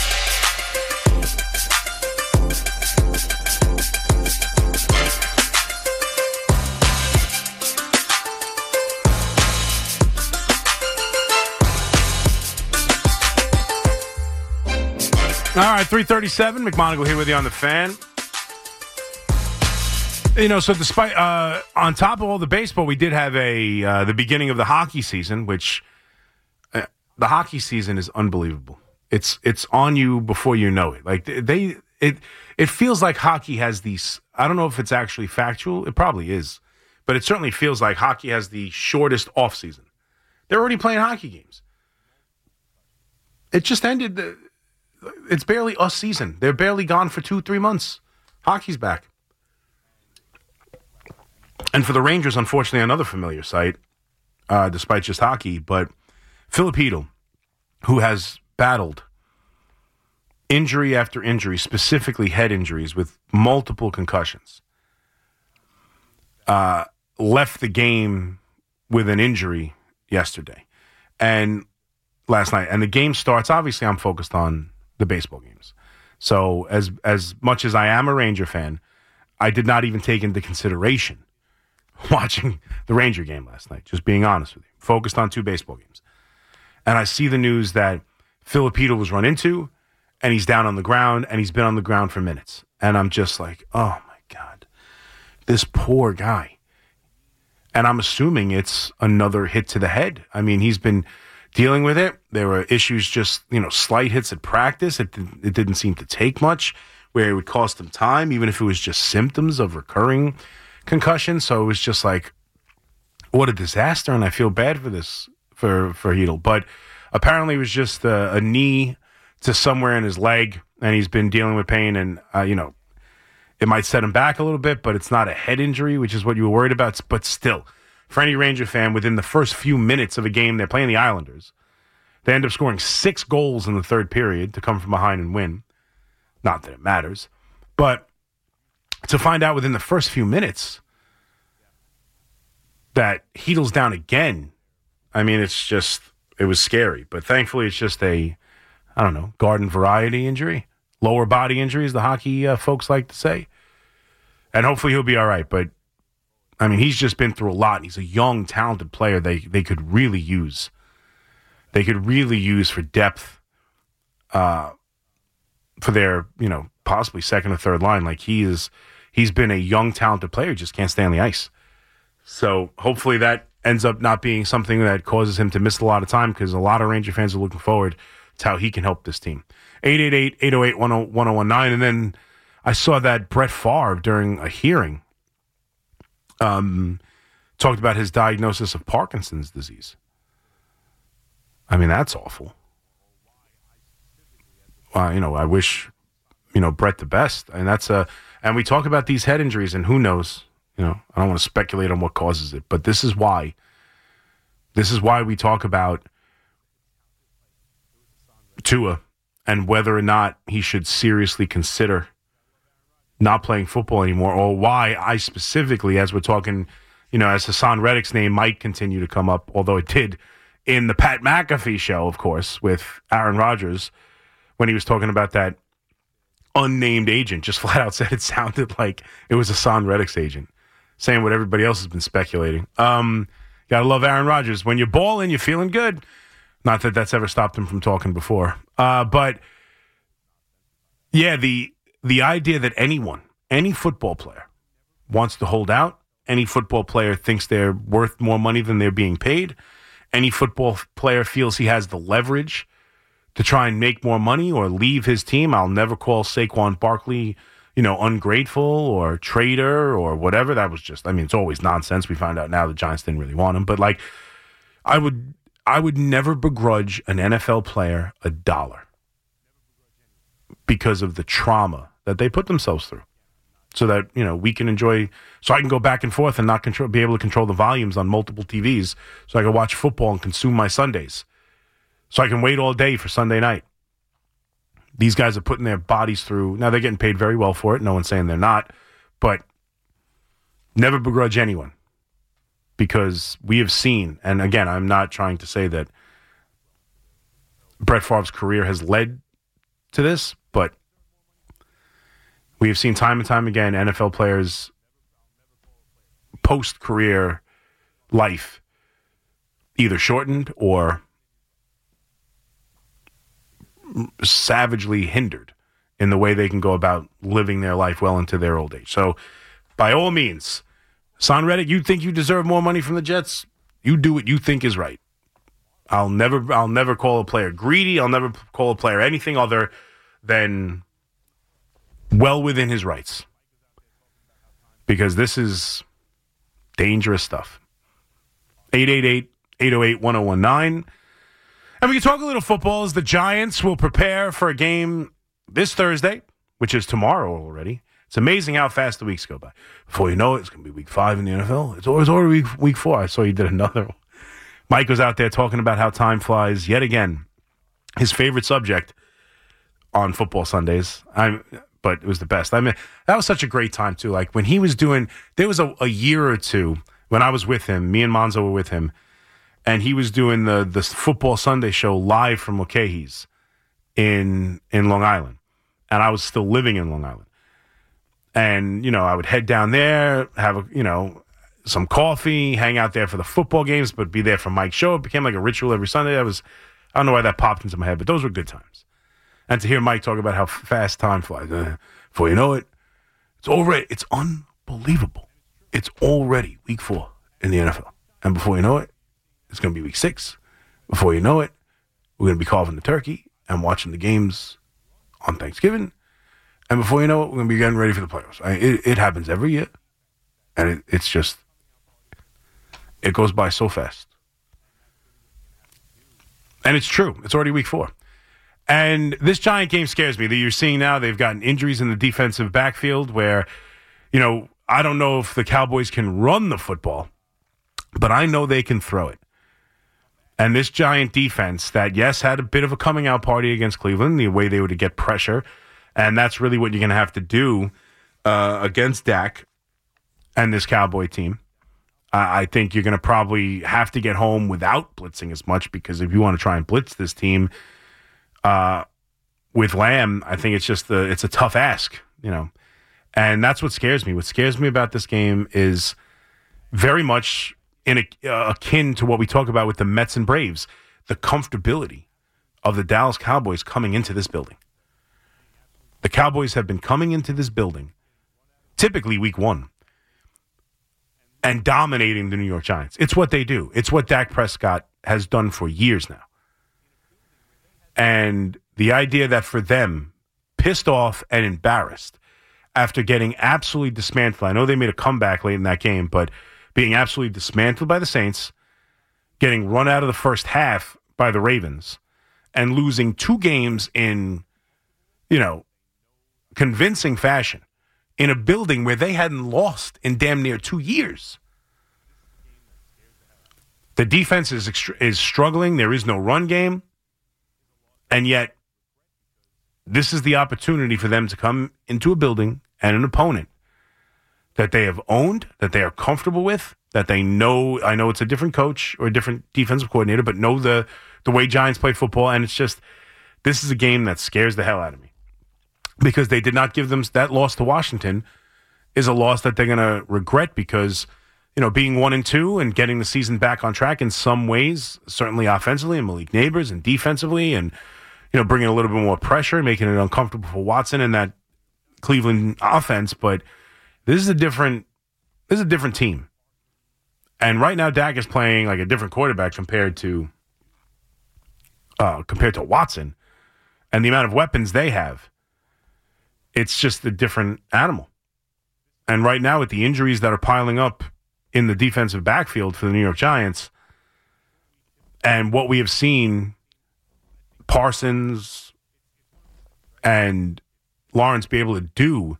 All right, three thirty-seven. McMonagle here with you on the Fan. You know, so despite uh, on top of all the baseball, we did have a uh, the beginning of the hockey season, which uh, the hockey season is unbelievable. It's it's on you before you know it. Like they, it it feels like hockey has these. I don't know if it's actually factual. It probably is, but it certainly feels like hockey has the shortest off season. They're already playing hockey games. It just ended. The, It's barely a season. They're barely gone for two, three months. Hockey's back. And for the Rangers, unfortunately, another familiar sight, uh, despite just hockey, but Filip Chytil, who has battled injury after injury, specifically head injuries with multiple concussions, uh, left the game with an injury yesterday and last night. And the game starts, obviously I'm focused on the baseball games. So as as much as I am a Ranger fan, I did not even take into consideration watching the Ranger game last night, just being honest with you. Focused on two baseball games. And I see the news that Filipino was run into, and he's down on the ground, and he's been on the ground for minutes. And I'm just like, oh, my God, this poor guy. And I'm assuming it's another hit to the head. I mean, he's been dealing with it. There were issues, just, you know, slight hits at practice. It, it didn't seem to take much, where it would cost him time, even if it was just symptoms of recurring concussion. So it was just like, what a disaster. And I feel bad for this, for, for Heedle. But apparently it was just a, a knee to somewhere in his leg, and he's been dealing with pain. And, uh, you know, it might set him back a little bit, but it's not a head injury, which is what you were worried about. But still, for any Ranger fan, within the first few minutes of a game, they're playing the Islanders. They end up scoring six goals in the third period to come from behind and win. Not that it matters. But to find out within the first few minutes that Heedle's down again, I mean, it's just, it was scary. But thankfully, it's just a, I don't know, garden variety injury. Lower body injuries, the hockey uh, folks like to say. And hopefully he'll be all right. But, I mean, he's just been through a lot. He's a young, talented player they, they could really use. They could really use for depth uh, for their, you know, possibly second or third line. Like, he is, he's been a young, talented player, just can't stay on the ice. So hopefully that ends up not being something that causes him to miss a lot of time, because a lot of Ranger fans are looking forward to how he can help this team. eight eight eight, eight oh eight, one oh one nine. And then I saw that Brett Favre, during a hearing, um, talked about his diagnosis of Parkinson's disease. I mean, that's awful. Uh, you know, I wish, you know, Brett the best. And that's a, and we talk about these head injuries, and who knows, you know, I don't want to speculate on what causes it, but this is why, this is why we talk about Tua and whether or not he should seriously consider not playing football anymore, or why I specifically, as we're talking, you know, as Hassan Reddick's name might continue to come up, although it did in the Pat McAfee show, of course, with Aaron Rodgers, when he was talking about that unnamed agent, just flat out said it sounded like it was Hassan Reddick's agent, saying what everybody else has been speculating. Um, gotta love Aaron Rodgers. When you're balling, you're feeling good. Not that that's ever stopped him from talking before. Uh, but, yeah, the the idea that anyone, any football player, wants to hold out, any football player thinks they're worth more money than they're being paid, any football player feels he has the leverage to try and make more money or leave his team. I'll never call Saquon Barkley, you know, ungrateful or traitor or whatever. That was just, I mean, it's always nonsense. We find out now the Giants didn't really want him. But, like, I would... I would never begrudge an N F L player a dollar because of the trauma that they put themselves through, so that, you know, we can enjoy, so I can go back and forth and not control, be able to control the volumes on multiple T Vs, so I can watch football and consume my Sundays, so I can wait all day for Sunday night. These guys are putting their bodies through. Now, they're getting paid very well for it. No one's saying they're not, but never begrudge anyone. Because we have seen, and again, I'm not trying to say that Brett Favre's career has led to this, but we have seen time and time again N F L players post-career life either shortened or savagely hindered in the way they can go about living their life well into their old age. So, by all means, Son Reddick, you think you deserve more money from the Jets? You do what you think is right. I'll never I'll never call a player greedy. I'll never call a player anything other than well within his rights. Because this is dangerous stuff. eight eight eight, eight oh eight, one oh one nine. And we can talk a little football as the Giants will prepare for a game this Thursday, which is tomorrow already. It's amazing how fast the weeks go by. Before you know it, it's going to be week five in the N F L. It's always already week, week four. I saw you did another one. Mike was out there talking about how time flies yet again. His favorite subject on football Sundays. I'm, but it was the best. I mean, that was such a great time, too. Like, when he was doing, there was a, a year or two when I was with him, me and Monzo were with him, and he was doing the the Football Sunday show live from Mulcahy's in in Long Island, and I was still living in Long Island. And, you know, I would head down there, have, a, you know, some coffee, hang out there for the football games, but be there for Mike's show. It became like a ritual every Sunday. I was, I don't know why that popped into my head, but those were good times. And to hear Mike talk about how fast time flies, uh, before you know it, it's already, it's unbelievable. It's already week four in the N F L. And before you know it, it's going to be week six. Before you know it, we're going to be carving the turkey and watching the games on Thanksgiving. And before you know it, we're going to be getting ready for the playoffs. I, it, it happens every year. And it, it's just, it goes by so fast. And it's true. It's already week four. And this Giant game scares me that you're seeing now. They've gotten injuries in the defensive backfield where, you know, I don't know if the Cowboys can run the football, but I know they can throw it. And this Giant defense that, yes, had a bit of a coming out party against Cleveland, the way they would get pressure. And that's really what you're going to have to do uh, against Dak and this Cowboy team. Uh, I think you're going to probably have to get home without blitzing as much, because if you want to try and blitz this team uh, with Lamb, I think it's just a, it's a tough ask, you know. And that's what scares me. What scares me about this game is very much in a, uh, akin to what we talk about with the Mets and Braves, the comfortability of the Dallas Cowboys coming into this building. The Cowboys have been coming into this building, typically week one, and dominating the New York Giants. It's what they do. It's what Dak Prescott has done for years now. And the idea that for them, pissed off and embarrassed after getting absolutely dismantled, I know they made a comeback late in that game, but being absolutely dismantled by the Saints, getting run out of the first half by the Ravens, and losing two games in, you know, convincing fashion in a building where they hadn't lost in damn near two years. The defense is is struggling. There is no run game. And yet, this is the opportunity for them to come into a building and an opponent that they have owned, that they are comfortable with, that they know. I know it's a different coach or a different defensive coordinator, but know the, the way Giants play football. And it's just, this is a game that scares the hell out of me. Because they did not give them that loss to Washington is a loss that they're going to regret, because, you know, being one and two and getting the season back on track in some ways, certainly offensively and Malik Neighbors, and defensively, and, you know, bringing a little bit more pressure and making it uncomfortable for Watson and that Cleveland offense. But this is a different, this is a different team. And right now Dak is playing like a different quarterback compared to, uh, compared to Watson, and the amount of weapons they have. It's just a different animal. And right now, with the injuries that are piling up in the defensive backfield for the New York Giants, and what we have seen Parsons and Lawrence be able to do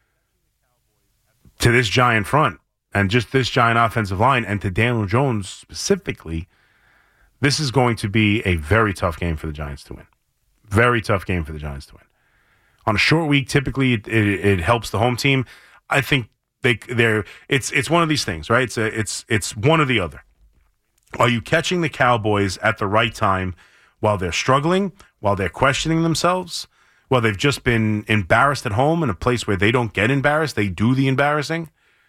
to this Giant front, and just this Giant offensive line, and to Daniel Jones specifically, this is going to be a very tough game for the Giants to win. Very tough game for the Giants to win. On a short week, typically it, it, it helps the home team. I think they they're it's it's one of these things, right? It's a, it's it's one or the other. Are you catching the Cowboys at the right time while they're struggling, while they're questioning themselves, while they've just been embarrassed at home in a place where they don't get embarrassed, they do the embarrassing,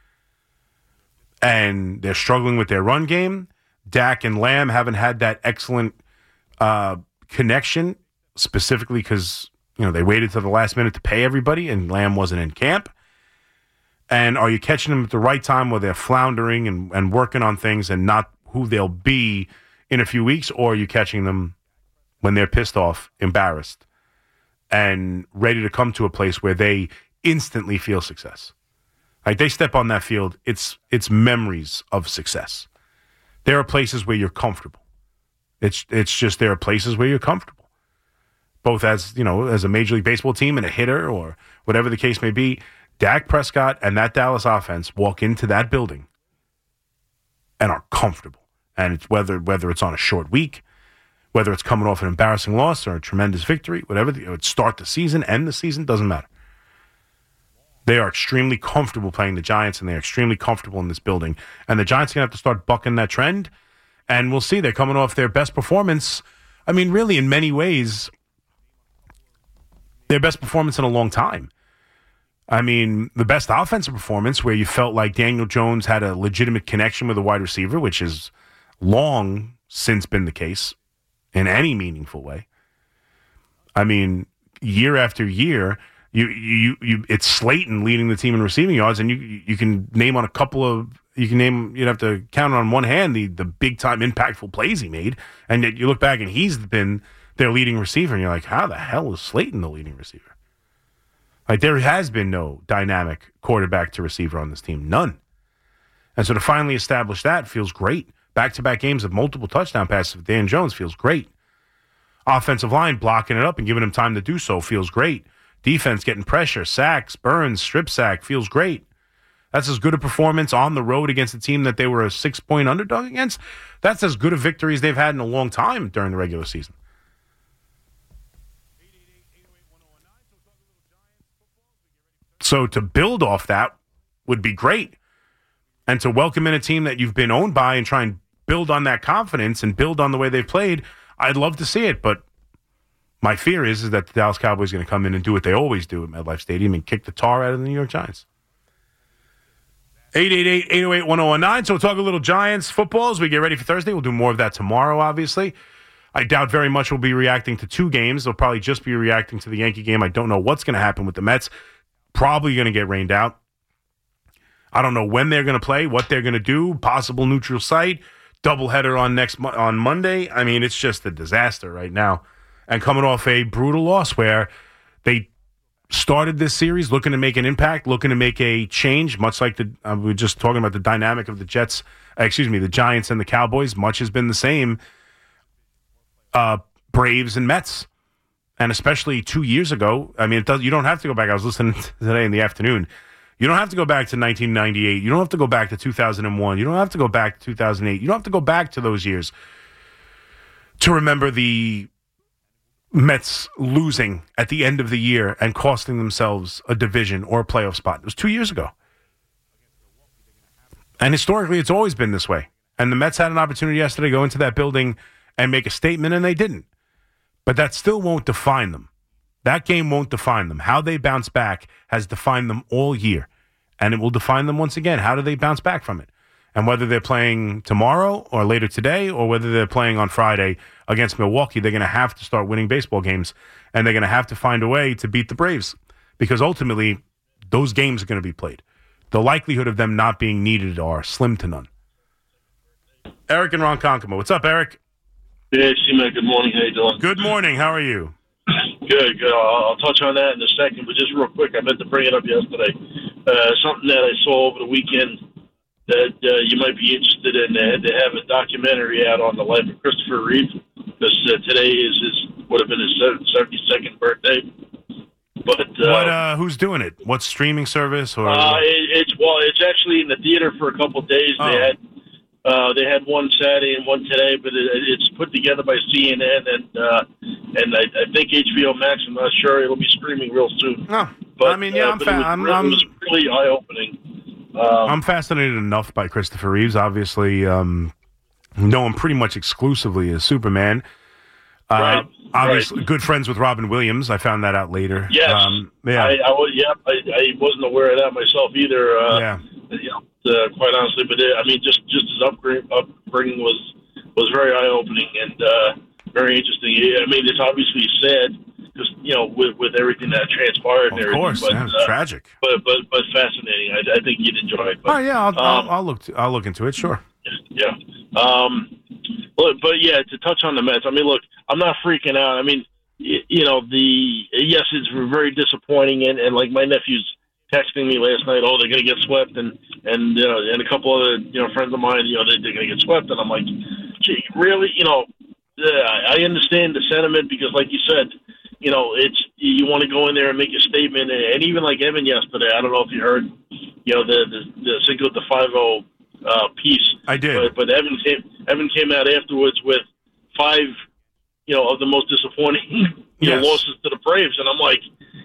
and they're struggling with their run game? Dak and Lamb haven't had that excellent uh, connection, specifically because, you know, they waited till the last minute to pay everybody, and Lamb wasn't in camp. And are you catching them at the right time where they're floundering and, and working on things and not who they'll be in a few weeks? Or are you catching them when they're pissed off, embarrassed, and ready to come to a place where they instantly feel success? Like, they step on that field, it's it's memories of success. There are places where you're comfortable. It's it's just there are places where you're comfortable. Both as, you know, as a Major League Baseball team and a hitter or whatever the case may be, Dak Prescott and that Dallas offense walk into that building and are comfortable. And it's whether whether it's on a short week, whether it's coming off an embarrassing loss or a tremendous victory, whatever, the, start the season, end the season, doesn't matter. They are extremely comfortable playing the Giants, and they're extremely comfortable in this building. And the Giants are going to have to start bucking that trend, and we'll see. They're coming off their best performance. I mean, really, in many ways, their best performance in a long time. I mean, the best offensive performance where you felt like Daniel Jones had a legitimate connection with a wide receiver, which has long since been the case in any meaningful way. I mean, year after year, you you you it's Slayton leading the team in receiving yards, and you you can name on a couple of you can name you'd have to count on one hand the the big time impactful plays he made, and yet you look back and he's been their leading receiver, and you're like, how the hell is Slayton the leading receiver? Like, there has been no dynamic quarterback to receiver on this team, none. And so to finally establish that feels great. Back-to-back games of multiple touchdown passes with Dan Jones feels great. Offensive line blocking it up and giving him time to do so feels great. Defense getting pressure, sacks, burns, strip sack feels great. That's as good a performance on the road against a team that they were a six-point underdog against. That's as good a victory as they've had in a long time during the regular season. So to build off that would be great. And to welcome in a team that you've been owned by and try and build on that confidence and build on the way they've played, I'd love to see it. But my fear is, is that the Dallas Cowboys are going to come in and do what they always do at MetLife Stadium and kick the tar out of the New York Giants. eight eight eight, eight oh eight, one oh one nine. So we'll talk a little Giants football as we get ready for Thursday. We'll do more of that tomorrow, obviously. I doubt very much we'll be reacting to two games. They'll probably just be reacting to the Yankee game. I don't know what's going to happen with the Mets. Probably going to get rained out. I don't know when they're going to play, what they're going to do, possible neutral site, doubleheader on next on Monday. I mean, it's just a disaster right now. And coming off a brutal loss where they started this series looking to make an impact, looking to make a change, much like the uh, we were just talking about the dynamic of the Jets, uh, excuse me, the Giants and the Cowboys. Much has been the same. Uh, Braves and Mets. And especially two years ago, I mean, it does. You don't have to go back. I was listening today in the afternoon. You don't have to go back to nineteen ninety-eight. You don't have to go back to two thousand one. You don't have to go back to two thousand eight. You don't have to go back to those years to remember the Mets losing at the end of the year and costing themselves a division or a playoff spot. It was two years ago. And historically, it's always been this way. And the Mets had an opportunity yesterday to go into that building and make a statement, and they didn't. But that still won't define them. That game won't define them. How they bounce back has defined them all year. And it will define them once again. How do they bounce back from it? And whether they're playing tomorrow or later today or whether they're playing on Friday against Milwaukee, they're going to have to start winning baseball games. And they're going to have to find a way to beat the Braves. Because ultimately, those games are going to be played. The likelihood of them not being needed are slim to none. Eric and Ronkonkoma. What's up, Eric? Yeah, C-Man, good morning. How you doing? Good morning. How are you? Good, good. I'll, I'll touch on that in a second, but just real quick, I meant to bring it up yesterday. Uh, something that I saw over the weekend that uh, you might be interested in. They had to have a documentary out on the life of Christopher Reeve, because uh, today is his would have been his seventy-second birthday. But uh, what? Uh, who's doing it? What streaming service? Or uh, it, it's well, it's actually in the theater for a couple of days. Oh. They had. Uh, they had one Saturday and one today, but it, it's put together by C N N, and uh, and I, I think H B O Max. I'm not sure it'll be streaming real soon. No, but I mean, yeah, uh, I'm, but fa- it was, I'm, really, I'm it was really eye opening. Um, I'm fascinated enough by Christopher Reeves. Obviously, um, know him pretty much exclusively as Superman. Uh, right, obviously, right. good friends with Robin Williams. I found that out later. Yes, um, yeah, I, I was. Yeah, I, I wasn't aware of that myself either. Uh, yeah. You know, uh, quite honestly, but it, I mean, just just his upbringing, upbringing was was very eye opening and uh, very interesting. I mean, it's obviously sad, just you know, with with everything that transpired and of everything. course, but, yeah, it's uh, tragic. But but but fascinating. I, I think you'd enjoy it. But, oh yeah, I'll, um, I'll, I'll look. To, I'll look into it. Sure. Yeah. Um, but, but yeah, to touch on the Mets. I mean, look, I'm not freaking out. I mean, you, you know, the yes, it's very disappointing, and, and like my nephew's texting me last night, oh, they're going to get swept, and and you know, and a couple other you know friends of mine, you know, they, they're going to get swept, and I'm like, gee, really, you know, uh, I understand the sentiment because, like you said, you know, it's you want to go in there and make a statement, and even like Evan yesterday, I don't know if you heard, you know, the the, the Cinco de Five-O uh, piece. I did, but, but Evan came Evan came out afterwards with five, you know, of the most disappointing you yes. know losses to the Braves, and I'm like,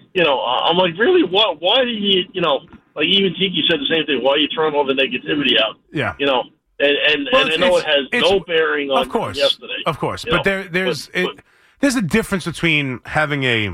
you know, I'm like, really, why, why do you, you know, like even Tiki said the same thing. Why are you throwing all the negativity out? Yeah. You know, and, and, Well, and I it's- know it it's- has it's- no bearing on of course, yesterday. Of course. you But know. there, there's But- it, but- there's a difference between having a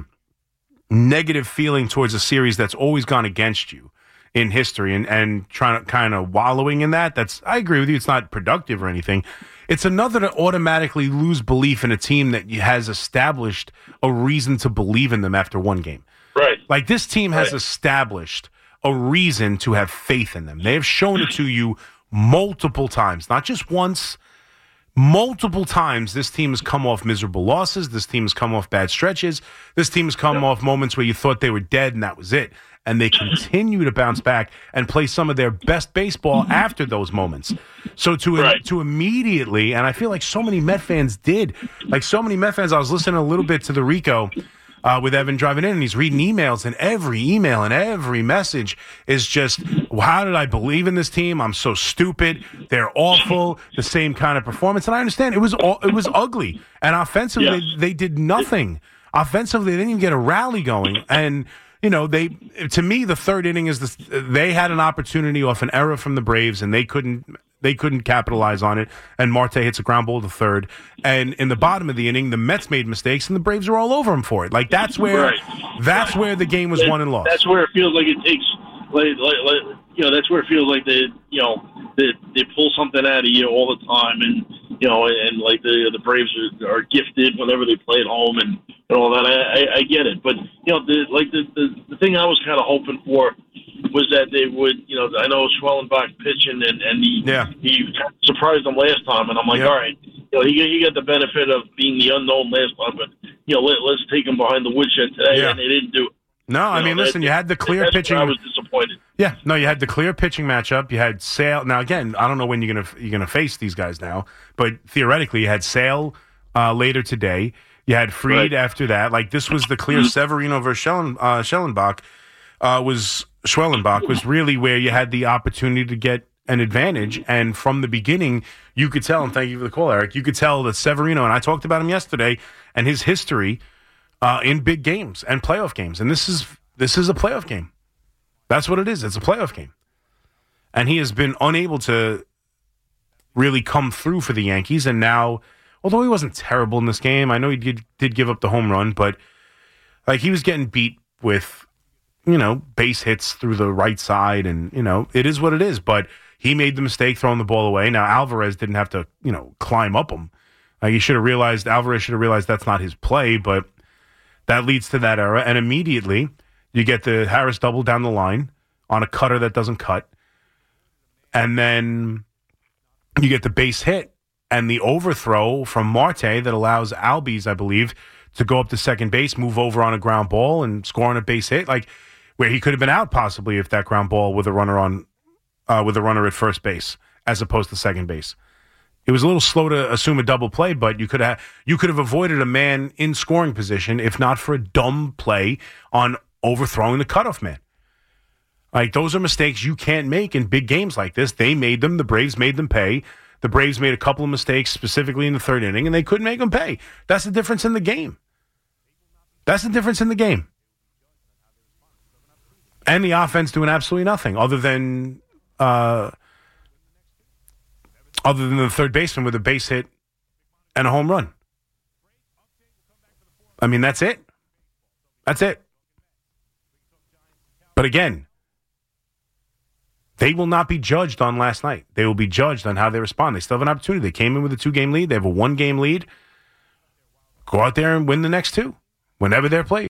negative feeling towards a series that's always gone against you in history and, and trying to kind of wallowing in that. That's I agree with you. It's not productive or anything. It's another to automatically lose belief in a team that has established a reason to believe in them after one game. Right. Like this team has Right. established a reason to have faith in them. They have shown it to you multiple times, not just once. Multiple times, this team has come off miserable losses. This team has come off bad stretches. This team has come off moments where you thought they were dead and that was it. And they continue to bounce back and play some of their best baseball after those moments. So to Right. to immediately, and I feel like so many Met fans did, like so many Met fans, I was listening a little bit to the Rico uh, with Evan driving in, and he's reading emails, and every email and every message is just, well, how did I believe in this team? I'm so stupid. They're awful. The same kind of performance. And I understand it was all, it was ugly. And offensively, Yes. they, they did nothing. Offensively, they didn't even get a rally going. And you know, they to me the third inning is the they had an opportunity off an error from the Braves, and they couldn't they couldn't capitalize on it. And Marte hits a ground ball to third. And in the bottom of the inning, the Mets made mistakes, and the Braves were all over them for it. Like that's where Right. that's where the game was That- won and lost. That's where it feels like it takes, like, like, like you know, that's where it feels like they, you know, they, they pull something out of you all the time, and you know, and like the the Braves are, are gifted whenever they play at home and, and all that. I, I, I get it, but you know, the like the the, the thing I was kind of hoping for was that they would, you know, I know Schwellenbach pitching and and he Yeah. he surprised them last time, and I'm like, Yeah. all right, you know, he he got the benefit of being the unknown last time, but you know, let, let's take him behind the woodshed today, Yeah. and they didn't do it. No, I You mean, know, listen, that- you had the clear that's where pitching. I was disappointed. Yeah, no, you had the clear pitching matchup. You had Sale. Now again, I don't know when you're gonna you're gonna face these guys now, but theoretically, you had Sale uh, later today. You had Fried Right. after that. Like this was the clear Severino versus Schellen, uh, Schellenbach. Uh, was Schwellenbach was really where you had the opportunity to get an advantage, and from the beginning, you could tell. And thank you for the call, Eric. You could tell that Severino, and I talked about him yesterday, and his history uh, in big games and playoff games, and this is this is a playoff game. That's what it is. It's a playoff game. And he has been unable to really come through for the Yankees. And now, although he wasn't terrible in this game, I know he did, did give up the home run, but like he was getting beat with, you know, base hits through the right side. And, you know, it is what it is. But he made the mistake throwing the ball away. Now, Alvarez didn't have to, you know, climb up him. Like he should have realized, Alvarez should have realized that's not his play, but that leads to that error. And immediately, you get the Harris double down the line on a cutter that doesn't cut. And then you get the base hit and the overthrow from Marte that allows Albies, I believe, to go up to second base, move over on a ground ball and score on a base hit, like where he could have been out possibly if that ground ball with a runner on uh, with a runner at first base as opposed to second base. It was a little slow to assume a double play, but you could have you could have avoided a man in scoring position if not for a dumb play on overthrowing the cutoff man. Like, those are mistakes you can't make in big games like this. They made them. The Braves made them pay. The Braves made a couple of mistakes, specifically in the third inning, and they couldn't make them pay. That's the difference in the game. That's the difference in the game. And the offense doing absolutely nothing other than uh, other than the third baseman with a base hit and a home run. I mean, that's it. That's it. But again, they will not be judged on last night. They will be judged on how they respond. They still have an opportunity. They came in with a two-game lead. They have a one-game lead. Go out there and win the next two whenever they're played.